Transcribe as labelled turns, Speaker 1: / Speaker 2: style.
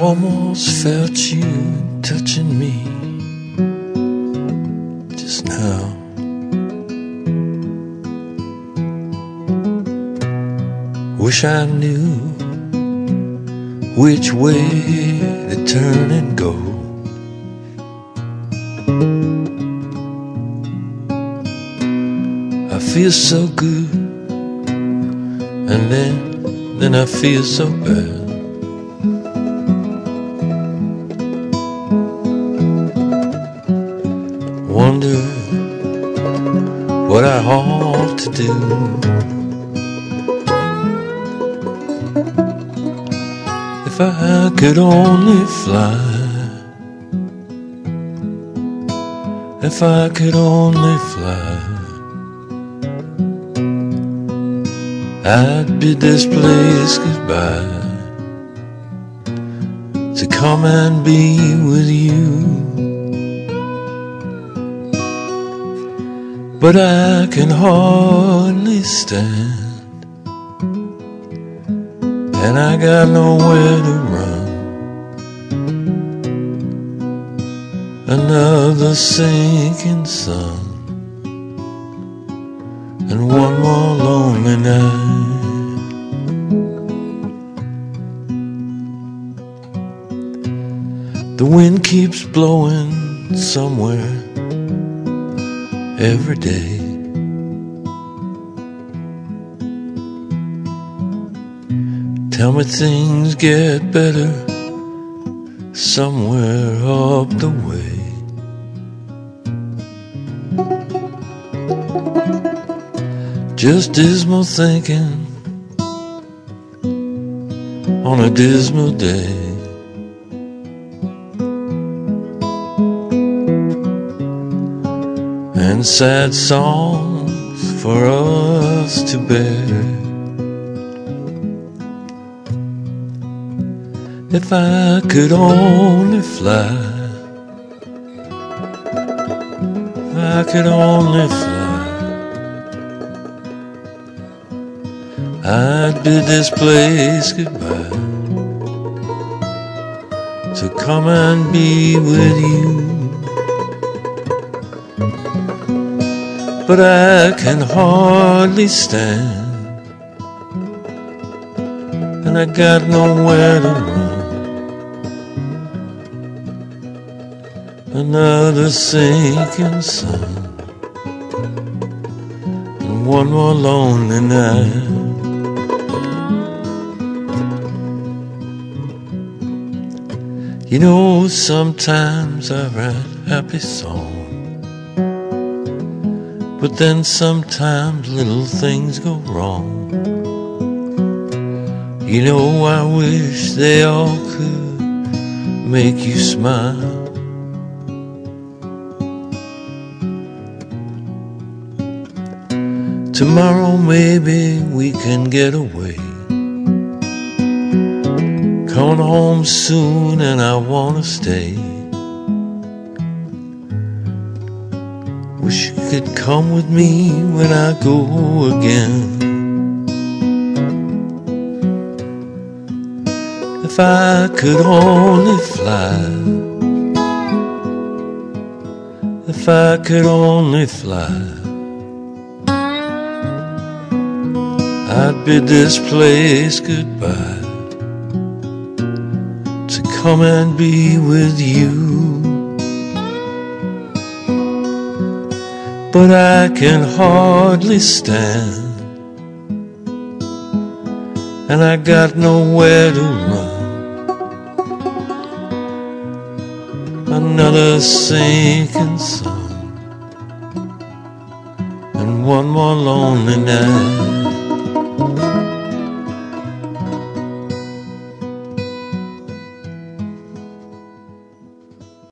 Speaker 1: almost felt you touching me just now. Wish I knew which way to turn and go. I feel so good, and then I feel so bad. Wonder what I ought to do. If I could only fly, if I could only fly, I'd bid this place goodbye to come and be with you. But I can hardly stand, and I got nowhere to run. Another sinking sun, and one more lonely night. The wind keeps blowing somewhere every day. Tell me things get better somewhere up the way. Just dismal thinking on a dismal day. And sad songs for us to bear. If I could only fly, if I could only fly, I'd bid this place goodbye to come and be with you. But I can hardly stand, and I got nowhere to run. Another sinking sun, and one more lonely night. You know, sometimes I write happy songs, but then sometimes little things go wrong. You know, I wish they all could make you smile. Tomorrow maybe we can get away. Coming home soon and I wanna stay. Wish you could come with me when I go again. If I could only fly, if I could only fly, I'd bid this place goodbye to come and be with you. But I can hardly stand, and I got nowhere to run. Another sinking sun, and one more lonely night.